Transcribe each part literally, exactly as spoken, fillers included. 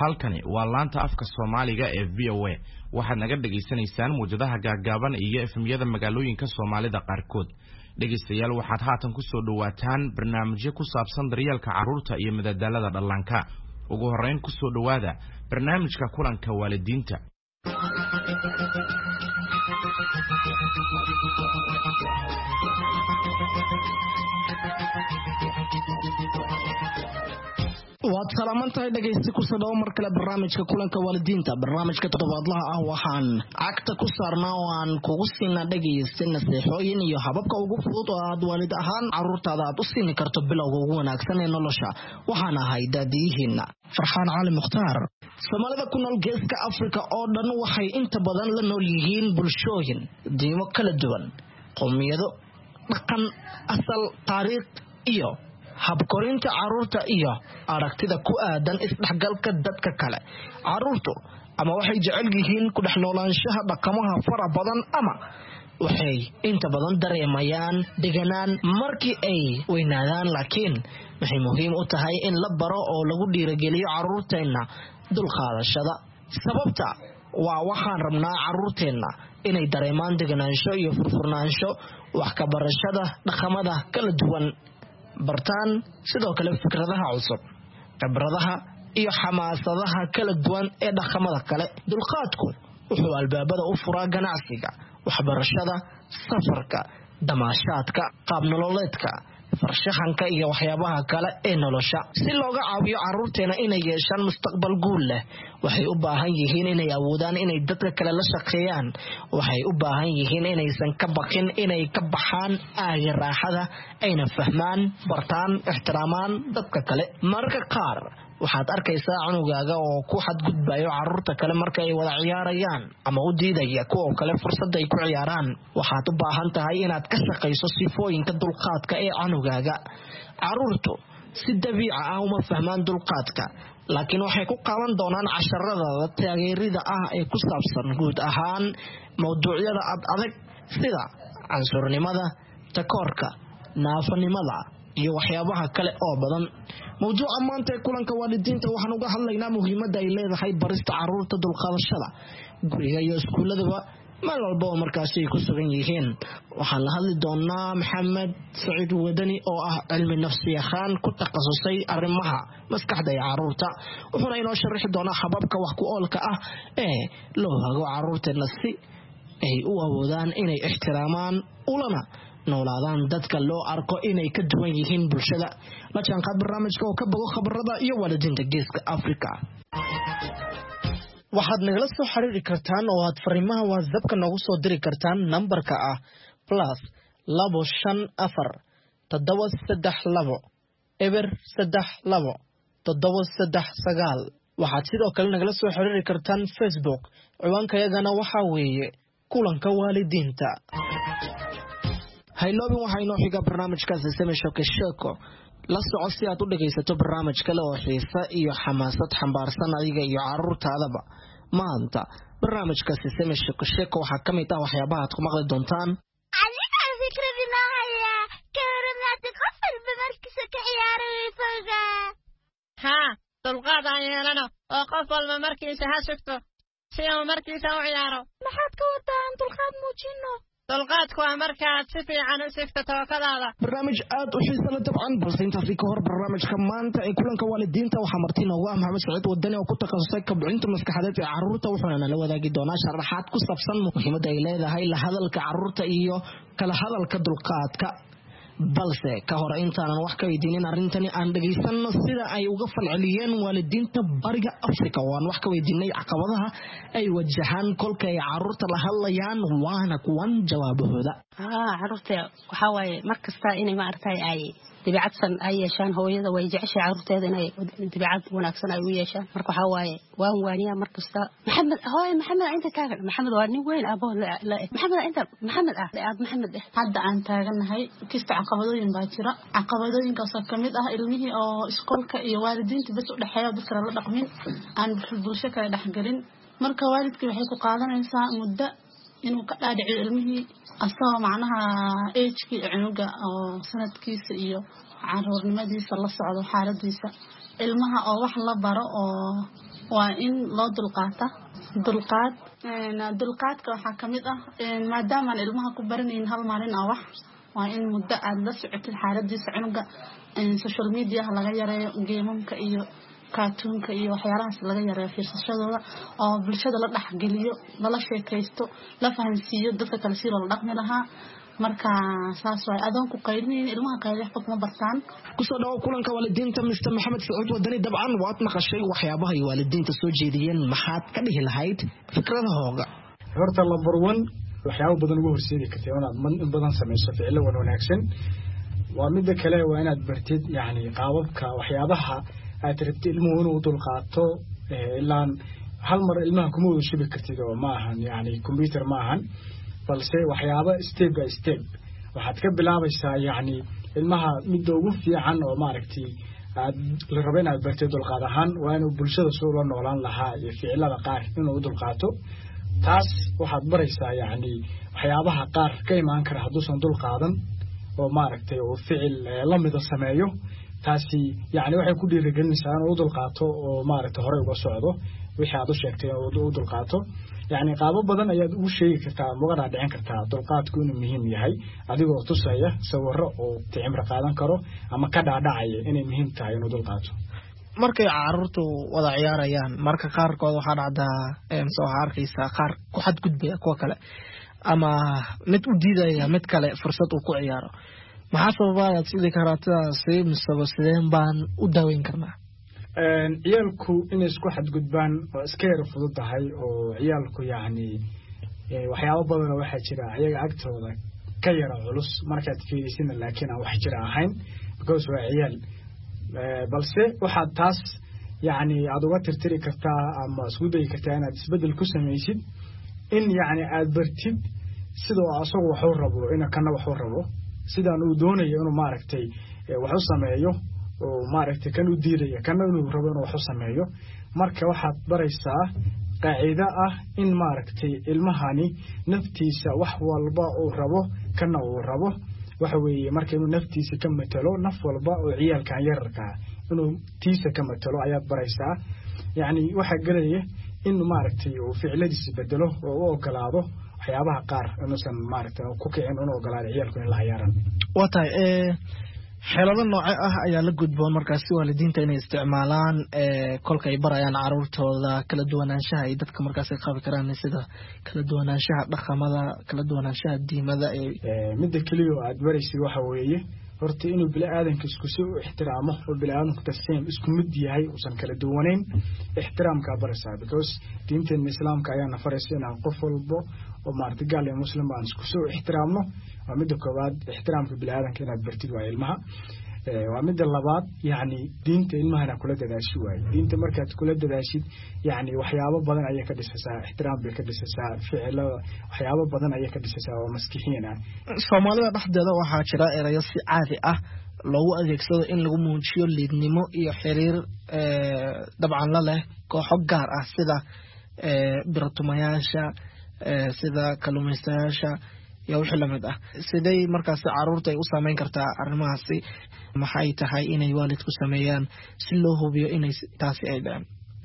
halkani waa laanta afka Soomaaliga ee V O A waxaad naga dhageysanaysaan muujadaha gaagaaban iyo efemyada magaalooyinka Soomaalida qaarkood dhageystayaal waxaad haatan ku soo dhawaataan barnaamijyo ku saabsan daryeelka carruurta iyo madadaalada dhallaanka ugu horeyn ku soo dhawaada barnaamijka kulanka waalidiinta waad salaamantahay dhageysti ku soo dhaw mar kale barnaamijka kulanka waalidiinta barnaamijka toddobaadlaha ah waxaan cagta ku saarnaa oo aan kugu siinaa dhageysta nasiixooyin iyo hababka ugu fudud oo aad waalid ahaan carruurtaada aad u siin karto bilowga ugu wanaagsan ee nolosha waxaan ahay daadiyihiina Farxaan Cali Mukhtaar Soomaalida ku nool geeska Afrika oo dhan waxay inta badan la nool yihiin bulshooyin diimo kala duwan qowmiyado dhaqan asal taariikh iyo habkorinta carruurta iyo aragtida ku aadan isdhaxgalka dadka kale carruurtu ama waxay jecel yihiin ku dhex noolaanshaha dhaqamaha fara badan ama waxay inta badan dareemayaan deganaan markii ay weynaadaan laakiin waxay muhiim u tahay in la baro oo lagu dhiirigeliyo carruurteena dulqaadashada sababta waa waxaan rabnaa carruurteena inay dareemaan deganaansho iyo furfurnaansho wax ka barashada dhaqamada kala duwan bartaan sidoo kale fikradaha cusub khibradaha iyo xamaasadaha kala duwan ee dhaqamada kale dulqaadku wuxuu albaabada u furaa ganacsiga waxbarashada safarka damaashaadka qaab nololeedka farshaxanka iyo waxyaabaha kale ee nolosha si looga caawiyo carruurteena inay yeeshaan mustaqbal guul leh waxay u baahan yihiin inay awoodaan inay dadka kale la shaqeeyaan waxay u baahan yihiin inaysan ka baqin inay ka baxaan aaga raaxada ayna fahmaan bartaan ixtiraamaan dadka kale marka qaar waxaad arkaysaa cunugaaga oo ku xadgudbayo carruurta kale marka ay wada ciyaarayaan ama u diidaya kuwa kale fursad ay ku ciyaaraan waxaad u baahan tahay inaad ka shaqayso sifooyinka dulqaadka ee cunugaaga carruurtu si dabiici ah uma fahmaan dulqaadka laakiin waxay ku qaadan doonaan casharada taageerida ah ee ku saabsan guud ahaan mawduucyada adag sida cansurnimada takoorka naafanimada iyo waxyaabaha kale oo badan mawduuca maanta ee kulanka waalidiinta waxaan uga hadlaynaa muhiimadda ay leedahay barista carruurta dulqaadashada guriga iyo iskuuladaba meel walba oo markaasi ay ku sugan yihiin waxaan la hadli doonaa Maxamed Saciid Wadani oo ah cilmi nafsi yaqaan ku takhasusay arrimaha maskaxda ee carruurta wuxuuna inoo sharaxi doonaa hababka wax ku oolka ah ee loo hago carruurteena si ay u awoodaan inay ixtiraamaan ulana noolaadaan dadka loo arko inay ka duwan yihiin bulshada la jaanqaad barnaamijka oo ka bogo khabarada iyo waalidiinta geeska Afrika waxaad nagala soo xiriiri kartaan oo aad fariimaha WhatsApp-ka noogu soo diri kartaan nambarka ah plus labo shan afar toddoba saddex labo eber saddex labo toddoba saddex sagaal waxaad sidoo kale nagala soo xiriiri kartaan Facebook ciwaankayagana waxaa weeye kulanka waalidiinta hayloobin waxaa inoo xiga barnaamijkaasi Semisho Keshoko la soco si aad u dhagaysato barnaamij kale oo xiisa iyo xamaasad xambaarsan adiga iyo carruurtaadaba maanta barnaamijkaasi Semisho Keshoko waxaa ka mid ah waxyaabaha aad ku maqli doontaan adiga fikradina haya kawaranaad qofal bamarkiisa ka ciyaaraysa ha dulqaad aan yeelano oo qof walba markiisa ha sugto si uu markiisa u ciyaaro maxaad ka wadaan dulqaad muujino dulqaadku waa markaad si fiican u sigto tookadaada barnaamij aad u xiiso leh dabcan balse intaasi ka hor barnaamijka maanta ee kulanka waalidiinta waxaa marti noogu ah Maxamed Saciid Wadani oo ku takhasusay kobcinta maskaxeed ee carruurta wuxuuna nala wadaagi doonaa sharaxaad ku saabsan muhiimadda ay leedahay la hadalka carruurta iyo kala hadalka dulqaadka balse ka hor intaanan wax ka weydiinin arrintani aan dhageysano sida ay uga falceliyeen waalidiinta bariga Afrika oo aan wax ka weydiinay caqabadaha ay wajahaan kolka ay carruurta la hadlayaan waana kuwan jawaabahooda ah carruurta waxa waaye markasta inay ma artay ay dibacadsan ay yeeshaan hooyada way jeceshay carruurteeda inay dibacad wanaagsan ay u yeeshaan marka waxa waaye waan waaniya markasta maxamed hooy maxamed inta taagan maxamed waa nin weyn abo la maxamed inta maxamed ah aad maxamed hadda aan taaganahay kista caqabadooyin baa jira caqabadooyinkaas ka mid ah ilmihii oo iskoolka iyo waalidiinta bas u dhaxeeyo dadka la dhaqmin aan bulsho kala dhaxgalin marka waalidkii waxay ku qaadanaysaa muddo inuu ka dhaadhiciyo ilmihii asagoo macnaha age-kii cunuga oo sanadkiisa iyo carruurnimadiisa la socdo xaaladiisa ilmaha oo wax la baro oo waa in loo dulqaata dulqaad dulqaadka waxaa ka mid ah maadaama aan ilmaha ku baranayn hal maalin ah wax waa in muddo aad la socotid xaaladiisa cunuga social media laga yareeyo geemamka iyo kaatuunka iyo waxyaalahaas laga yareeyo fiirsashadooda oo bulshada la dhaxgeliyo lala sheekaysto la fahansiiyo dadka kale si loo dhaqmi lahaa marka saas way adoon ku qaydin ilmaha qayb wax kuma bartaan ku soo dhaw kulanka waalidiinta mister Maxamed Sacuud Wadani dabcan waad naqashay waxyaabaha ay waalidiinta soo jeediyeen maxaad ka dhihi lahayd fikradahooga horta number one waxyaabo badan ugu horseedi kartay inaad in badan sameeyso ficilo wanaagsan waa mid kale waa inaad bartid yaani qaababka waxyaabaha aad rabtid ilmuhu inuu dulqaato ilaan hal mar ilmaha kuma wada shibi kartid oo ma ahan yaani computer ma ahan balse waxyaabo step by step waxaad ka bilaabaysaa yaani ilmaha mid ugu fiican oo maaragtay aad la rabo inaad bartid dulqaad ahaan waa inuu bulshada soo la noolaan lahaa iyo ficilada qaar inuu dulqaato taas waxaad baraysaa yaani waxyaabaha qaar ka imaan kara haduusan dulqaadan oo maaragtay oo ficil la mid ah sameeyo taasi yaani waxay ku dhiirigelinaysaa inuu dulqaato oo maaragtay hore uga socdo wixii aad u sheegtay oo uu dulqaato يعني qaabo badan ayaad ugu sheegi kartaa muqada dhicin kartaa dulqaadku inuu muhiim yahay adigoo tusaya sawirro oo ticimra qaadan karo ama ka dhaadhacay inay muhiim tahay inuu dulqaato markay carruurtu wada ciyaarayaan marka qaar kood waxa dhacdaa ee soo harkaysa qaar ku xad gudbaya kuwa kale ama mid u diidaya mid kale fursad uu ku ciyaaro maxaa sababaya sidii karaataasi musabaseen baan u daaweyn karnaa ciyaalku inay isku xadgudbaan oo iska yar fududahay oo ciyaalku yaani waxyaabo badan oo waxa jira ayaga agtooda ka yara culus markaad fiirisin laakiin aan wax jira ahayn because waa ciyaal balse waxa taas yaani aad uga tirtiri kartaa ama isku day kartaa inaad isbedel ku sameeysid in yaani aad bartid sidoo asagu wax uu rabo in kana wax uu rabo sidaan uu doonayo inuu maaragtay wax u sameeyo oo maaragtay kan u diiday kan inuu rabo inuu wax u sameeyo marka waxaad baraysaa qaacida ah in maaragtay ilmahani naftiisa wax walba uu rabo kana uu rabo waxa weeye marka inuu naftiisa ka matalo naf walba oo ciyaalkan yararka inuu tiisa ka matalo ayaad baraysaa yaani waxa galaya in maaragtay uu ficiladiisa bedelo oo uu ogolaado waxyaabaha qaar inuusan maaragtay ku kicin inuu ogolaado ciyaalku in la ciyaaran wata ee xeelado nooc ah ayaa la gudboon markaas waalidiinta inay isticmaalaan ee kolka ay barayaan carruurtooda kala duwanaanshaha ay dadka markaas ay qabi karaan sida kala duwanaanshaha dhaqamada kala duwanaanshaha diimada ee mid kaliya aad baraysid waxa weeye horta inuu bilaadanka isku soo ixtiraamo oo bilaadanku taseen isku mid yahay oo san kala duwaneyn ixtiraamka baraysaa because diinta islaamka ayaa nafaraysa in qof walba oo maartigaal ee muslim aan isku soo ixtiraamno waa mid koobaad ixtiraamka bilaadanka inaad bartid waa ilmaha waa mid labaad yaani diinta ilmaha kula dadaashid way diinta markaad kula dadaashid yaani waxyaabo badan ayay ka dhisaysaa ixtiraam bay ka dhisaysaa ficilo waxyaabo badan ayay ka dhisaysaa oo maskixiin ah Soomaalida dhaxdeeda waxa jira erayo si caadi ah loogu adeegsado in lagu muujiyo liidnimo iyo xiriir ee dabcan la leh kooxo gaar ah sida ee birtumayaasha ee sida kalumaystayaasha iyo wixii lamid ah sidee markaas carruurta ay u saameyn kartaa arrimahaasi maxay tahay inay waalidku sameeyaan si loo hubiyo inay taasi ay dhacaan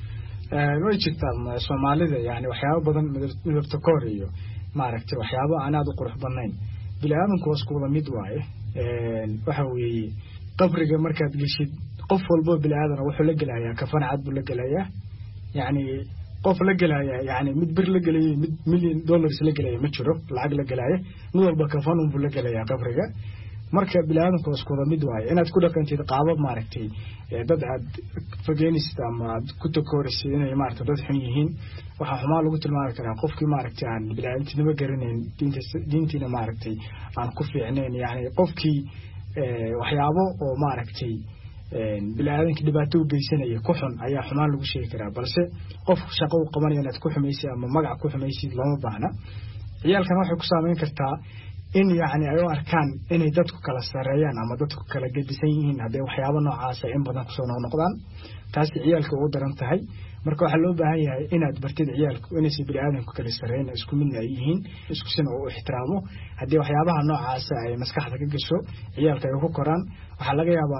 ee way jirtaa Soomaalida yaani waxyaabo badan midabta koor iyo maaragtay waxyaabo aan aad u qurux badnayn bilaadanku waa isku wada mid waaye ee waxa weeye qabriga markaad gashid qof walba bilaadan wuxuu la galayaa kafan cad buu la galayaa yaani qof la galaya yaani mid bir la galay mid million dollars la galay ma jiro lacag la galay mid walba kafan uu la galaya qabriga marka bilaadanku isku wada mid waaye inaad ku dhaqantid qaabab maaragtay dad aad fageynista ama ku takooraysid inay maaragtay dad xun yihiin waxa xumaa lagu tilmaami karaa qofkii maaragtay aan bilaadantinimo garanayn diinta diintina maaragtay aan ku fiicnayn yaani qofkii waxyaabo oo maaragtay bilaadanka dhibaato u geysanaya ku xun ayaa xumaan lagu sheegi karaa balse qof shaqo u qabanaya inaad ku xumaysid ama magac ku xumaysid lama baahna ciyaalkan waxay ku saameyn kartaa in yaani ay u arkaan inay dadku kala sareeyaan ama dadku kala gedisan yihiin haday waxyaabo noocaas ah in badan ku soo noqdaan taas ciyaalka ugu daran tahay marka waxa loo baahan yahay inaad bartid ciyaalku inay si bilaadanku kala sareeyaan isku mid yihiin isku sina oo ixtiraamo haddii waxyaabaha noocaas ah ay maskaxda ka gasho ciyaalka ay ku koraan waxa laga yaabaa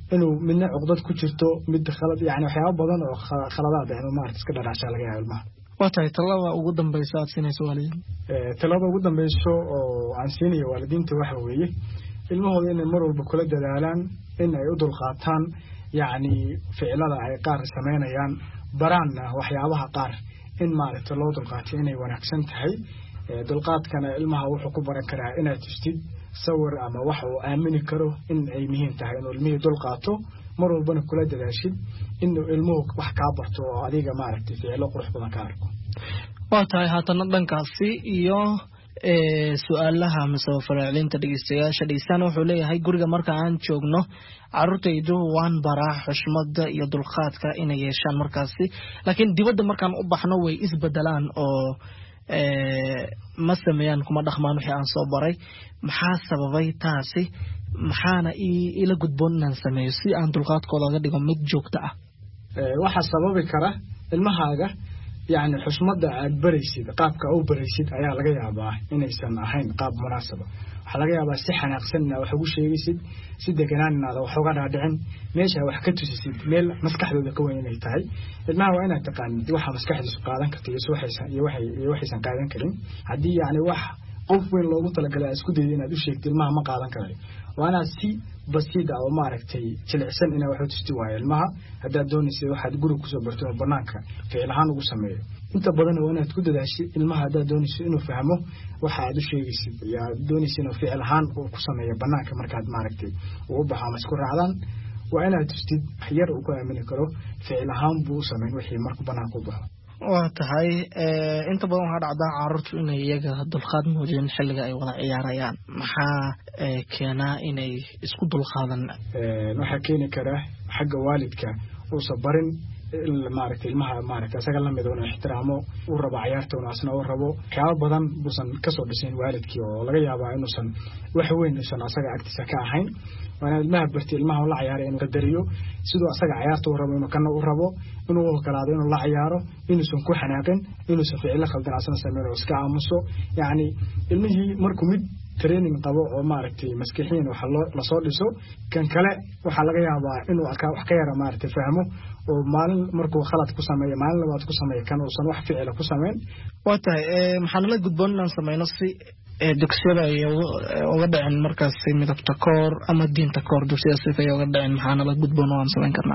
inuu midna cuqdad ku jirto mid khalad yani waxyaabo badan oo khaladaad ah inuu maaragtay iska dharaashaa laga yaabo ilmaha waa tahay talada ugu dambaysa aad siinayso waalidiin talada ugu dambayso oo aan siinayo waalidiinta waxa weeye ilmahooda inay mar walba kula dadaalaan in ay u dulqaataan yacni ficilada ay qaar samaynayaan baraanna waxyaabaha qaar in maaragtay loo dulqaato inay wanaagsan tahay dulqaadkana ilmaha wuxuu ku baran karaa inaad tustid sawir ama wax uu aamini karo in ay muhiim tahay inuu ilmihii dulqaato mar walbana kula dadaashid inuu ilmuhu wax kaa barto oo adiga maaragtay ficilo qurux badan ka arko waa tahay haatana dhankaasi iyo su-aalaha mise faraacilinta dhegeystayaasha dhegeystaan wuxuu leeyahay guriga marka aan joogno caruurtaydu waan baraa xushmada iyo dulqaadka inay yeeshaan markaasi laakiin dibadda markaan u baxno way isbedelaan oo ma sameeyaan kuma dhaqmaan wixii aan soo baray maxaa sababay taasi maxaana ila gudboon inaan sameeyo si aan dulqaadkooda uga dhigo mid joogto ah waxaa sababi kara ilmahaaga يعني حشمة عاد بريسيد قابك أو بريسيد أيها لقى يابا إن يسمى حين قاب مناسبة حلقة يابا سحة نقصنا وحوش يسيد سيد جناننا لو حوجنا عدعن ماشي وحكته سيد ميل مسكح ذو ذكوين يتاعي الماء وين تقان يوحى مسكح ذو قادن كتير يوحى يوحى يوحى سن قادن كريم عدي يعني وح قف وين لو مطلق على اسكود دينا دوش يكتير الماء ما قادن كريم وأنا سي بسيطة أو معركتي تلعسن إنه وحوت استواء الماء هذا دوني سي واحد جروك سوبرتون بناك في الهان وسميه أنت بدن وأنا تقول ده شيء الماء هذا دوني سي إنه فهمه واحد شيء يصير يا دوني سي إنه في الهان وسميه بناك مركز معركتي وبها مسكور علان وأنا تستد حير وكذا من كرو في الهان بوسمين وحي مركب بناك وبها وتهاي أنت بدن هذا عدا عرض إنه يجا دلخاد موجين حلقة أي ولا عياريان محا كنا إنه إسكود دلخادن نحكيني كره حق والدك وصبرن المعركة المها معركة سجل لما يدون احترامه والربع عيارته وناسنا والربو كعب بدن بسن كسر بسين والدك ولا جاي أبا إنه سن وحوين إنه سن أسجع اكتساكا حين وأنا المها برتي المها ولا عياره إنه قدريو سدوا أسجع عيارته والربو إنه كنا والربو إنه هو كلادين ولا عياره إنه سن كوي حناقن إنه سن في علا خلدنا عسنا سمينا وسكع مصو يعني المهي مركمد ترينين قبو وماركتي مسكحين وحلا لصادسو كان كلا وحلا يابا إنه أكا وحكيرا ماركتي فهمه ومالن مركو خلط كسامية مالن لبعض كسامية كانوا وصنوا فعل كسامين وتاي محلنا قدبنا نسمي نصي دكسيرة وغدا عن مركز سيمي تكور أما الدين تكور دكسيرة سيفية وغدا عن محلنا قدبنا ونسمين كرنا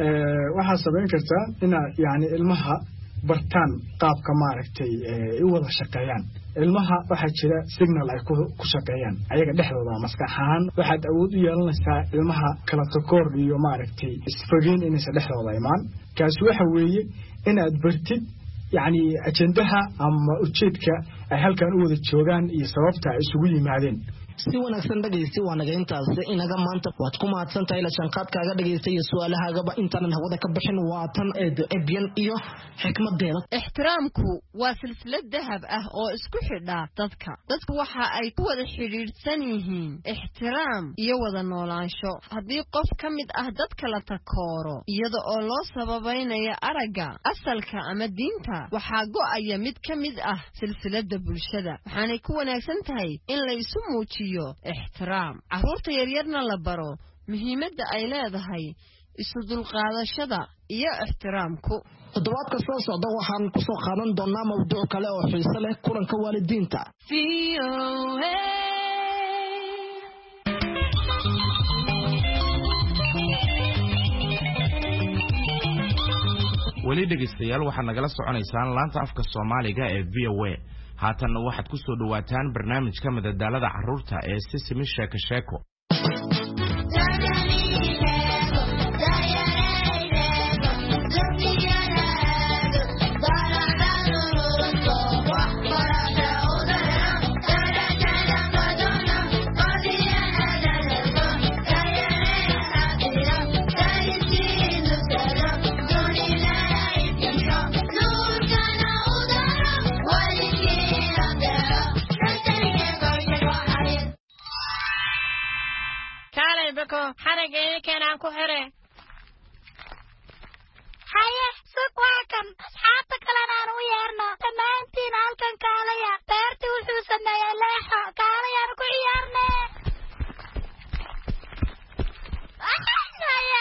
وحاسبين كرتا إن يعني المها برتان قاب كماركتي يوضع شقيان المها واحد شراء سيجنال أي كشقيان أيها دحضة مسكحان واحد أود يالنسا المها كلا تكور ليو ماركتي استفاقين إنه سدحضة إيمان كاسوحة ويه إن أدبرتد يعني أجندها أما أتشيدك هل كان أود الشوغان يسببتها إسوي معدين si wanaagsan dhageysi waa naga intaas inaga maanta waad ku mahadsantahay la shanqaadkaaga dhageystay su'aalahaagaba intaan hawada ka bixin waa tan eebiyan iyo xikmadeeda ixtiraamku waa silsilad dahab ah oo isku xidha dadka dadku waxa ay ku wada xiriirsan yihiin ixtiraam iyo wada noolaansho haddii qof ka mid ah dadka la takooro iyada oo loo sababaynayo aragga asalka ama diinta waxaa go'aya mid ka mid ah silsilada bulshada waxaanay ku wanaagsan tahay in la isu muujiyo احترام عرورت يريرنا لبرو مهمة أي leedahay isu dulqaadashada iyo ixtiraamku toddobaadka soo socda waxaan ku soo qaadan doonaa mawduuc kale oo xiiso leh kulanka waalidiinta weli dhegeystayaal waxaad nagala soconaysaan laanta afka Soomaaliga ee V O A haatanna waxaad ku soo dhawaataan barnaamijka madadaalada carruurta ee Sisimi Sheeko Sheeko حرقي كان عنكو حري هيا سوق واكن أصحابك لنا نويرنا تمانتين هالكن كاليا بارتي وحوسنا يا لاحا كاليا نكو عيارنا هيا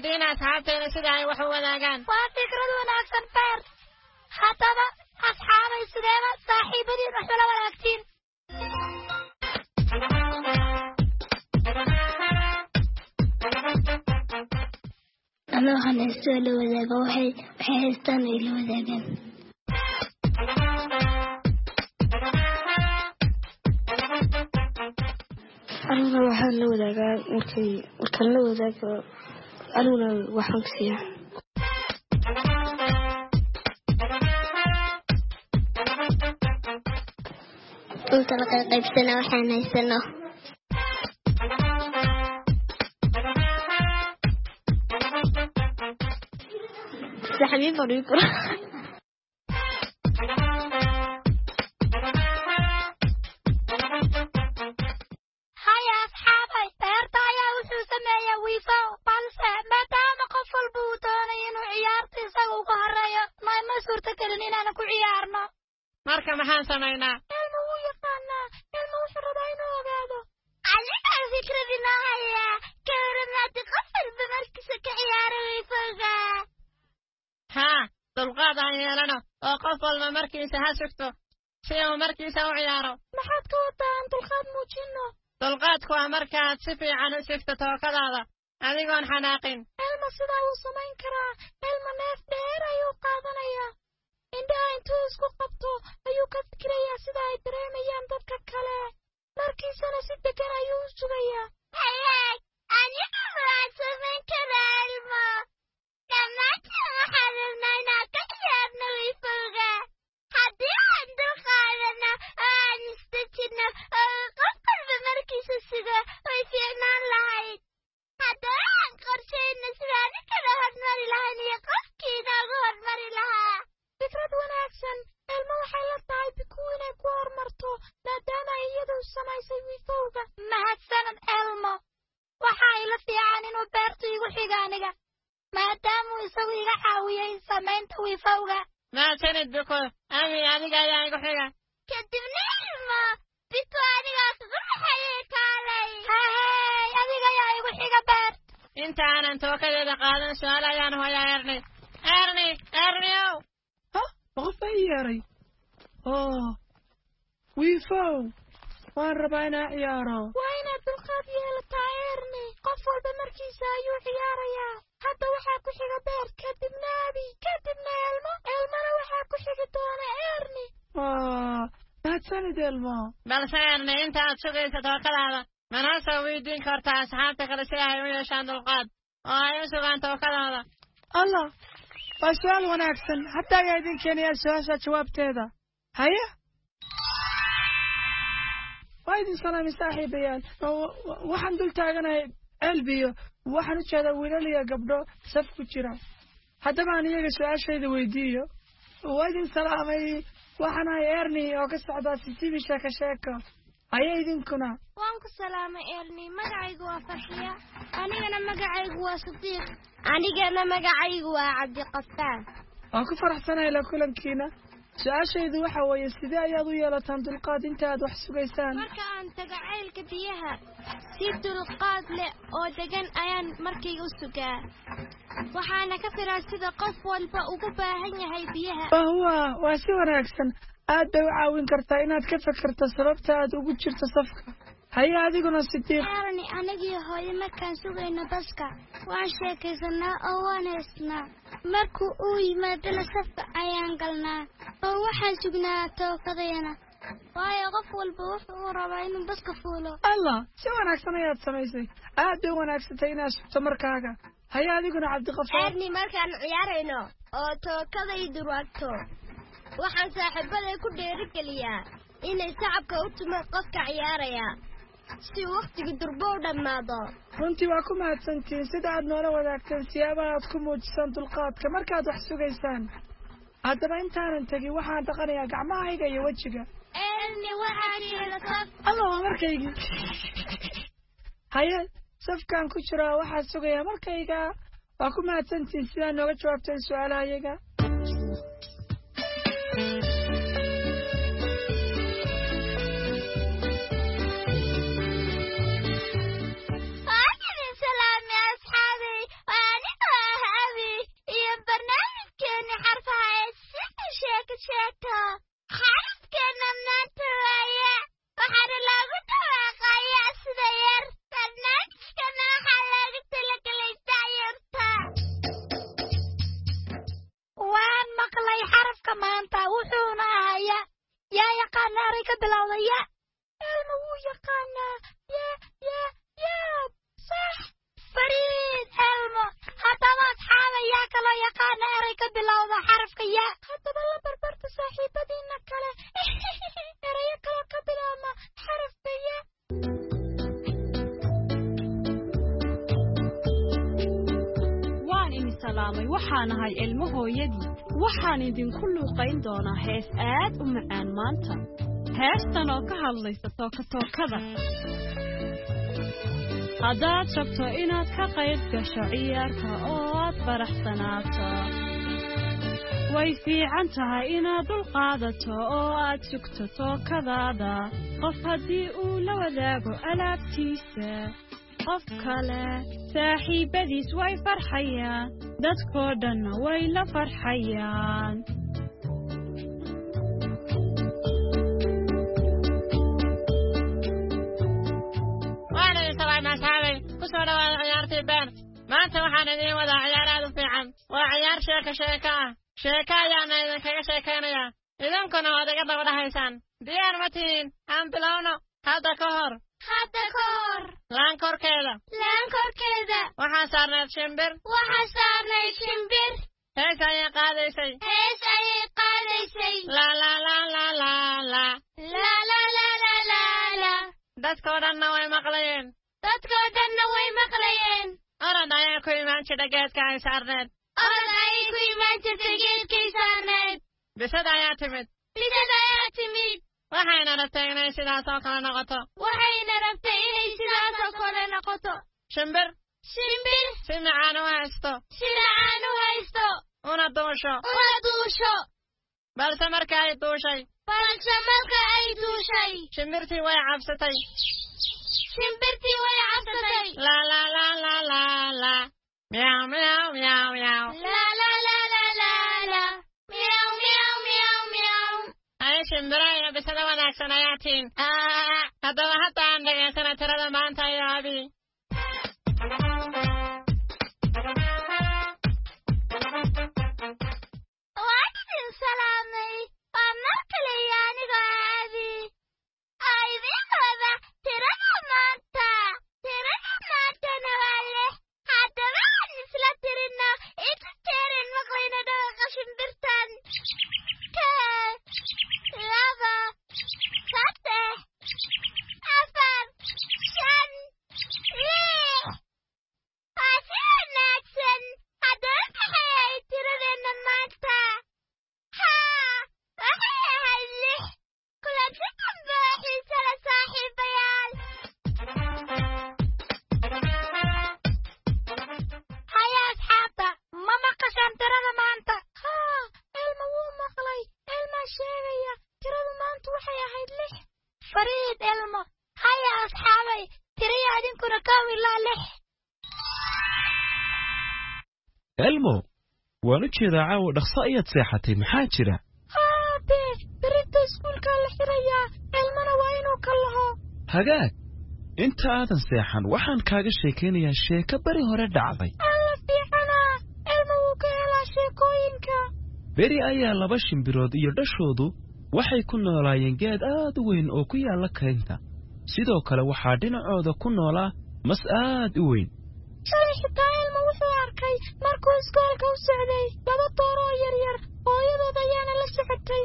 weydiina asxaabteena sida ay wax u wadaagaan. waa fikrad wanaagsan beer. haddaba asxaabay sideeba saaxiibadiin wax ula wadaagtiin. أنا هنستوى لوذاك وحي وحي هستاني لوذاكن أنا وحن لوذاك مركي مركي لوذاك أنا وحن كسيا قلت لك قيب سنة وحن هستنى حبيبي فريقه هيا أصحابي beerta ayaa wuxuu sameeyay wiifo balse maadaama qof walba uu doonay inuu ciyaarta isaga uga horeeyo ma suurta gelin inaanu ku ciyaarno. marka maxaan samaynaa? ilmu wuu yaqaanaa. ilmu wuxuu rabaa inuu ogaado. anigaa fikradinoo haya ka waramaadi qof walba markiisa ka ciyaara wiifoga. haa dulqaad aan yeelano oo qof walba markiisa ha sugto si uu markiisa u ciyaaro. maxaad ka wadaa aan dulqaad muujino? dulqaadku waa markaad si fiican u sugto tookadaada adigoon xanaaqin. ilma sidaa wuu samayn karaa. ilma neef dheer ayuu qaadanayaa. indhaha intuu isku qabto ayuu ka fikirayaa sida ay dareemayaan dadka kale. markiisana si degan ayuu u sugayaa. hayaag aniga waan samayn karaa ilmo. dhammaantiin waxaan rabnaa inaan ka ciyaarno wiifowga. haddii aan dulqaadano oo aan isdejinno oo qof walba markiisa sugo way fiicnaan lahayd. haddaba aan qorshayno sidaani kala hormari lahayn iyo qofkii inoogu hormari lahaa. fikrad wanaagsan. ilmo waxay la tahay biku inay ku hormarto maadaama iyadu samaysay wiifowga. mahadsanad elmo. waxa ila fiican inuu beertu igu xiga aniga maadaamuu isagu iga caawiyay samaynta wiifowga. mahadsanid biko. ami adiga ayaa igu xiga. kadibna ilmo biko adigaa kugu dhaxayay kaalay. hahey adiga ayaa igu xiga beert. inta aanan tookadeeda qaadan su-aal ayaan hoyaa erni. erni erniow. ha qof baa ii yeeray. oo wiifow waan rabaa inaan ciyaaro. waa inaad dulqaad yeelataa erni. qof walba markiisa ayuu ciyaarayaa. hadda waxaa ku xiga beer kadibna abi kadibna elmo. elmona waxaa ku xigi doona erni. mahadsanid elmo. balse erni inta aad sugaysa tookadaada manaa soo weydiin kartaa asxaabta kale si ay u yeeshaan dulqaad oo ay u sugaan tookadaada. allah waa su-aal wanaagsan. hadda ayaa idin keenayaa su-aasha jawaabteeda. haya waa idin salaami saaxiibayaal. waxaan dul taaganahay ceelbiyo. waxaan u jeedaa wiilal iyo gabdho saf ku jira. haddaba aan iyaga su-aashayda weydiiyo. waa idin salaamay. waxaan ahay erni oo ka socdaa sisibi sheeko sheeko. haya idinkuna. waan ku salaamay erni. magacaygu waa farxiya. anigana magacaygu waa sadiiq. anigana magacaygu waa cabdiqafaar. waan ku faraxsanahay la kulankiina. su-aashaydu waxa weeye sidee ayaad u yeelataan dulqaad inta aad wax sugaysaan? marka aan tago ceylka biyaha si dulqaad leh oo degan ayaan markayga u sugaa. waxaana ka firaa sida qof walba ugu baahan yahay biyaha. bahwa waa si wanaagsan. aad bay u caawin kartaa inaad ka fikirto sababta aad ugu jirto safka. haya adiguna sidiiq. erni anagii hooyo markaan sugayno baska waan sheekaysanaa oo waan haysnaa. markuu uu yimaadana safka ayaan galnaa oo waxaan sugnaa tookadayana waayo qof walba wuxuu rabaa inuu baska fuulo. allah si wanaagsan ayaad samaysay. aad bay wanaagsantay inaad sugto markaaga. haya adiguna cabdiqafaar. erni markaan ciyaarayno oo tookadaydu raagto waxaan saaxiibaday ku dheerigeliyaa inay sacabka u tumo qofka ciyaaraya si waqtiga durbo u dhammaado. runtii waa ku mahadsantihiin sida aad noola wadaagteen siyaabaha aad ku muujisaan dulqaadka markaad wax sugaysaan. haddaba intaanan tegin waxaan dhaqanayaa gacmahayga iyo wejiga. erni waxaad yeelataa. alla waa markaygii. haye safkaan ku jiraa waxaad sugayaa markayga. waa ku mahadsantihiin sidaa nooga jawaabteen su-aalaha iyaga. salaami asxaabay. waa aniga ka bilowday ya elmo wuu yaqaanaa ya ya yaab sax fariid elmo haddaba asxaaba yaa kaloo yaqaana eray ka bilowda xarafka ya haddaba la barbarta saaxiibadiina kale erayo kaloo ka bilaabma xarafka ya waan idin salaamay waxaan ahay ilmo hooyadii waxaan idinku luuqayn doonaa hees aad u macaan maanta heestan oo ka hadlaysa tookatookada haddaad rabto inaad ka qayb gasho ciyaarta oo aad faraxsanaato way fiican tahay inaad dulqaadato oo aad sugto tookadaada qof haddii uu la wadaago alaabtiisa qof kale saaxiibadiis way farxayaan dadkoo dhanna way la farxayaan kusoo dhawaada ciyaartii been maanta waxaan idiin wadaa ciyaar aad u fiican waa ciyaar sheeko sheeko ah sheeko ayaana idinkaga sheekaynayaa idinkuna waad iga daba dhahaysaan diyaar ma tihiin aan bilowno hadda ka hor hadda ka hor laan korkeeda laan korkeeda waxaa saarnayd shimbir waxaa saarnayd shimbir hees ayay qaadaysay hees ayay qaadaysay laa laa laa laa laa laa laa laa laa laa laa laa dadkoo dhanna way maqlayeen dadkoo dhanna way maqlayeen orod ayaa ku imaan jirta geedka ay saarneed orod ayay ku imaan jirtay geedkay saarneed bisad ayaa timid bisad ayaa timid waxayna rabtay inay sidaas oo kale noqoto waxayna rabtay inay sidaas oo kale noqoto shimbir shimbir si macaan u haysto si macaan u haysto una duusho una duusho balse marka ay duushay balse marka ay duushay shimbirtii way cabsatay shimbirtii way cabsatay la la la la la la meow meow meow meow la la la la la la meow meow meow meow ay shimbira iyo bisada wanaagsan ayaa tiin haddaba hadda aan dhegaysana tirada maanta iyo abi waan idin salaamay waa mar kale iyo anigoo abi aydinooda tirada maanta tirada maantana waa lix haddaba aan isla tirino inta jeerin maqlayna dhawaqa shimbirtan kow laba saddex afar shan lix waa si wanaagsan haddaba maxay ahayd tiradeenna maanta haa waxay ahayd lix kulanti dambe oo xiise la saaxiibayaal haya asxaabta ma maqashaan tirada maanta haa elma wuu maqlay elmaa sheegaya tiradu maanta waxay ahayd lix fariid elmo haya asxaabay tiriya idinkuna kow ilaa lix elmo waan u jeedaa caawa dhaqso ayaad seexatay maxaa jira haabe berrinta iskuulkaa la xirayaa elmana waa inuu ka laho hagaag inta aadan seexan waxaan kaaga sheekaynayaa sheeko beri hore dhacday alla fiicanaa elma wuu ka helaa sheekooyinka beri ayaa laba shimbirood iyo dhashoodu waxay ku noolaayeen geed aad u weyn oo ku yaalla kaynta sidoo kale waxaa dhinacooda ku noolaa mas aad u weyn shalay xitaa elma wuxuu arkay markuu iskoolka u socday laba dooro oo yaryar hooyadood ayaana la socotay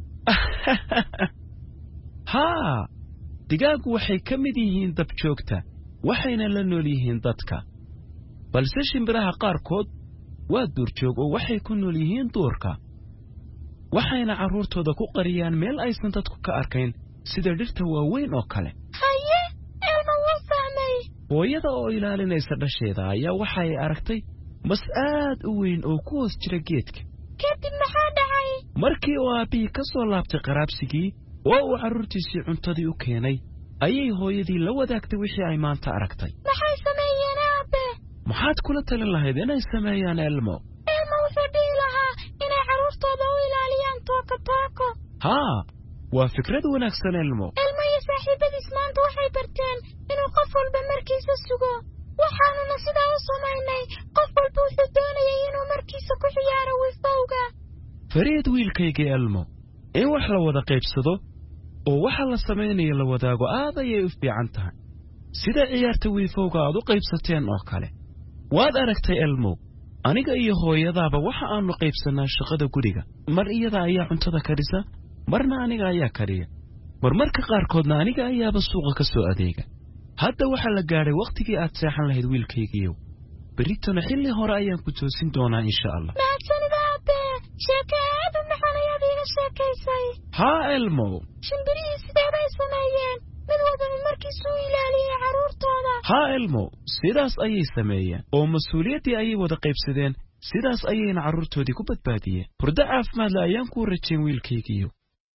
haa digaagu waxay ka mid yihiin dabjoogta waxayna la nool yihiin dadka balse shimbiraha qaarkood waa duurjoog oo waxay ku nool yihiin duurka waxayna carruurtooda ku qariyaan meel aysan dadku ka arkayn sida dhirta waaweyn oo kale haye elma wuu fahmay hooyada oo ilaalinaysa dhasheeda ayaa waxay aragtay mas aad u weyn oo ku hoos jira geedka kadib maxaa dhacay markii uu aabbihii ka soo laabtay qaraabsigii oo uu carruurtiisii cuntadii u keenay ayay hooyadii la wadaagtay wixii ay maanta aragtay maxay sameeyeen aabe maxaad kula talin lahayd inay sameeyaan elmo elmo wuxuu dhihi lahaa inay carruurtooda u ilaaliyaan tooko tooko haa waa fikrad wanaagsan elmo elmo iyo saaxiibadiis maanta waxay barteen inuu qof walba markiisa sugo waxaanuna sidaa u samaynay qof walba wuxuu doonayay inuu markiisa ku ciyaaro wifowga fariid wiilkayga elmo in wax la wada qaybsado oo waxa la sameeyo la wadaago aad ayay u fiican tahay sida ciyaarta wiifowga aad u qaybsateen oo kale waad aragtay Elmo aniga iyo hooyadaaba waxa aanu qaybsanaa shaqada guriga mar iyada ayaa cuntada karisa marna aniga ayaa kariya marmarka qaarkoodna aniga ayaaba suuqa ka soo adeega hadda waxa la gaaray waqtigii aad seexan lahayd wiilkaygiiyo beritona xilli hore ayaan ku toosin doonaa insha Allah mahadsanidaabe sheekada maxanayad iga sheekaysay haa Elmo shimbirihii sidee bay sameeyeen mid walba markiisuu ilaaliyay carruurtooda haa Elmo sidaas ayay sameeyeen oo mas'uuliyaddii ayay wada qaybsadeen sidaas ayayna carruurtoodii ku badbaadiyeen hurdo caafimaad leh ayaan ku rajayn wiilkaygiiyo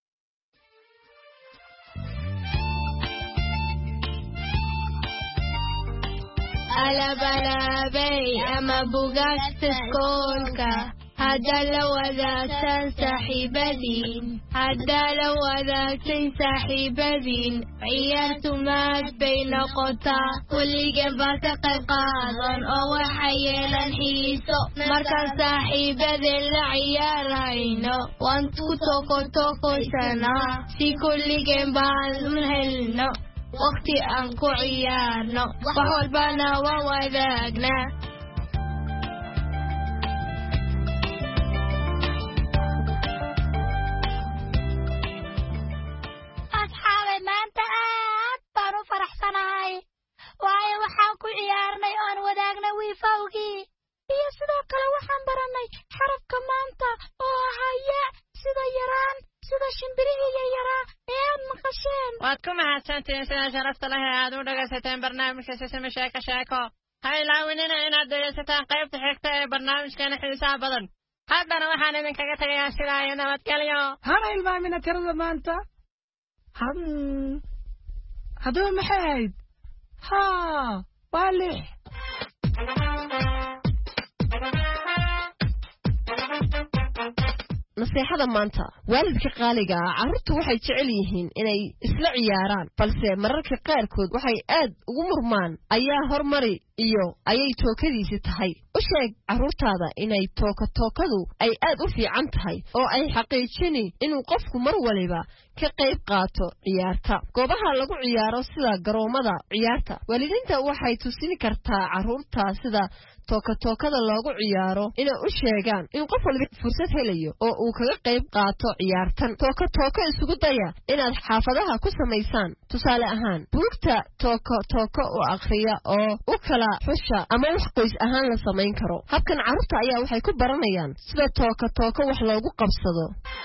alabalabay ama bugaagta iskoolka hadda la wadaagtaan saaxiibadiin hadda la wadaagtay saaxiibadiin ciyaartu maad bay noqotaa kulligeen baa ka qayb qaadan oo waxa yeelan xiiso markaan saaxiibadeen la ciyaarayno waan ku tokotokosanaa si kulligeen baan u helno waqti aan ku ciyaarno wax walbana waan wadaagnaa asxaabay maanta aad baan u faraxsanahay waayo waxaan ku ciyaarnay oon wadaagnay wiifowgii iyo sidoo kale waxaan barannay xarafka maanta oo haya sida yaraan sida shimbirihii yaryaraa ee aad maqasheen waad ku mahadsantihiin sida sharafta leh ee aad u dhagaysateen barnaamijka sisimi sheeko sheeko ha ilaawinina inaad dhegaysataan qaybta xigta ee barnaamijkeena xiisaha badan haddana waxaan idinkaga tegayaa sidaa iyo nabadgelyo hana ilmaamina tirada maanta haddaba maxay ahayd haa waa lix nasiixada maanta waalidka qaaliga ah carruurtu waxay jecel yihiin inay isla ciyaaraan balse mararka qaarkood waxay aad ugu murmaan ayaa hormari iyo ayay tookadiisi tahay u sheeg carruurtaada inay tookatookadu ay aad u fiican tahay oo ay xaqiijini inuu qofku mar waliba ka qayb qaato ciyaarta goobaha lagu ciyaaro sida garoomada ciyaarta waalidiinta waxay tusin kartaa carruurta sida tookatookada loogu ciyaaro inay u sheegaan in qof walba fursad helayo oo uu kaga qayb qaato ciyaartan tookatooko isugu daya inaad xaafadaha ku samaysaan tusaale ahaan buugta tookatooko u akhriya oo u kala xusha ama wax qoys ahaan la samayn karo habkan carruurta ayaa waxay ku baranayaan sida tookatooko wax loogu qabsado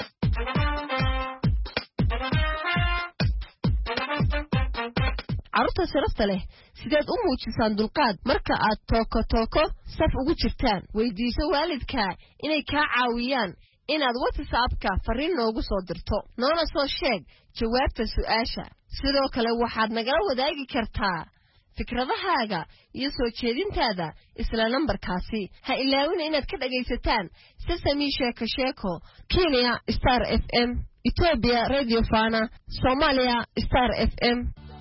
carruurta sharafta leh sideed u muujisaan dulqaad marka aad tookatooko saf ugu jirtaan weydiiso waalidka inay kaa caawiyaan inaad WhatsApp-ka fariin noogu soo dirto noona soo sheeg jawaabta su'aasha sidoo kale waxaad nagala wadaagi kartaa fikradahaaga iyo soo jeedintaada isla nambarkaasi ha ilaawina inaad ka dhagaysataan Sesame Sheeko Sheeko Kenya Star F M Ethiopia Radio Fana Somalia Star F M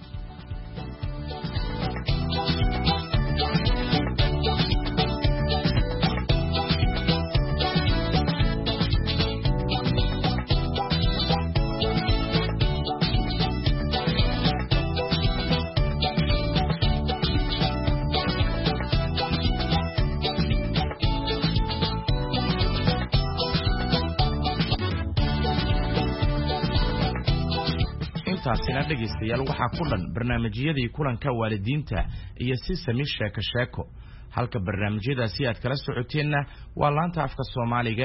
taasina dhageystayaal waxa ku dhan barnaamijyadii kulanka waalidiinta iyo Sesame Sheeko Sheeko halka barnaamijyadaasi aad kala socoteenna waa laanta afka Soomaaliga